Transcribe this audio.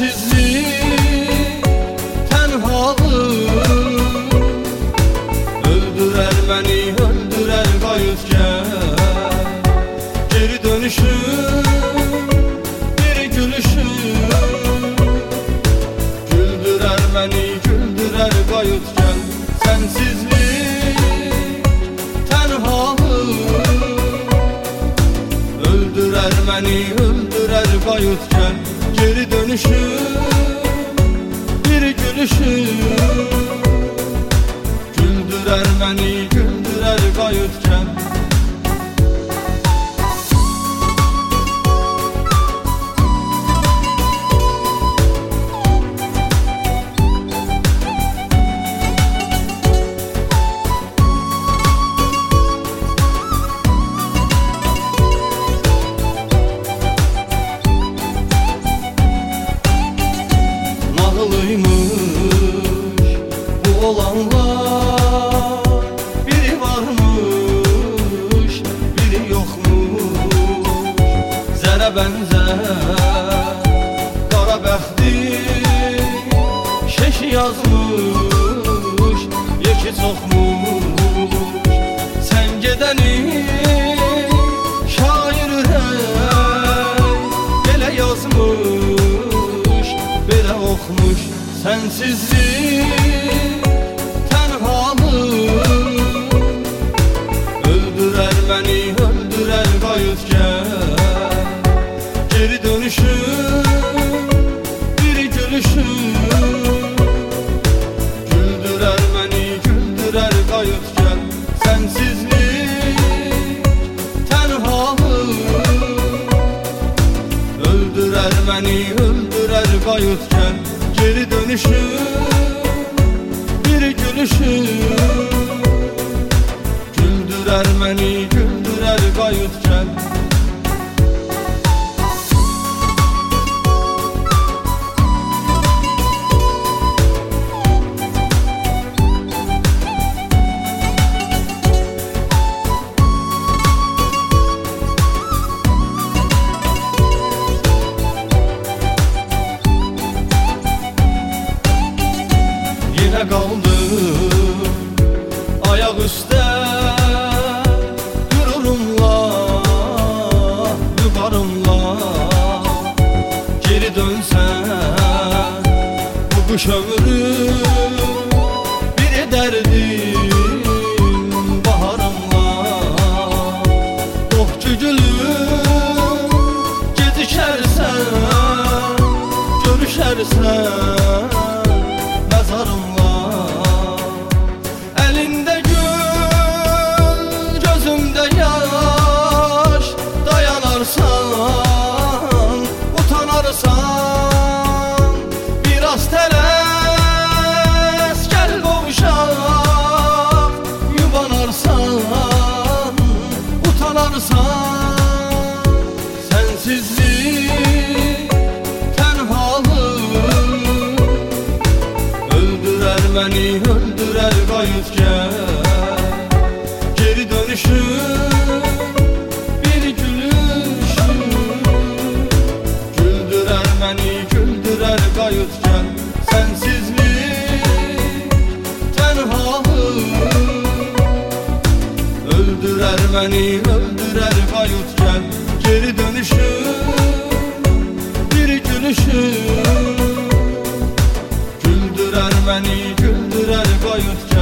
Sensizlik, tenhalıq öldürər məni, öldürər qayıtgən. Geri dönüşüm, bir gülüşüm güldürər məni, güldürər qayıtgən. Sensizlik, tenhalıq öldürər məni, öldürər qayıtgən. Geri dönüşüm, bir gülüşüm güldürər məni, güldürər qayıtgən. Bu olanlar, biri varmış, biri yokmuş. Zərə bənzər qara bəxtim, şeşi yazmış, yeki çoxmuş. Sən gedəni şair ürək belə yazmış, belə oxmuş. Sensizlik, tenhalıq öldürər məni, öldürər qayıtgən. Geri dönüşüm, bir gülüşüm güldürər məni, güldürər qayıtgən. Sensizlik, tenhalıq öldürər məni, öldürər qayıtgən. Geri dönüşüm, bir gülüşüm güldürər məni, güldürər qayıtgən. Yenə qaldım ayaq üstə, qürurumla, vüqarımla. Geri dönsən bu qış ömrüm, bir edərdim baharımla. Oh ki gülüm, gecikərsən, görüşərsən məzarımla. Əlində gül, gözümdə yaş, dayanarsan, utanarsan. Biraz tələs, gəl qovuşaq, yubanarsan, utanarsan. Sensizlik, tenhalıq öldürər məni, öldürər qayıtgən. Geri dönüşüm, bir gülüşüm güldürər məni, güldürər qayıtgən. Sensizlik, tenhalıq öldürər məni, öldürər qayıtgən. Geri dönüşüm, bir gülüşüm güldürər məni, güldürər qayıtgən.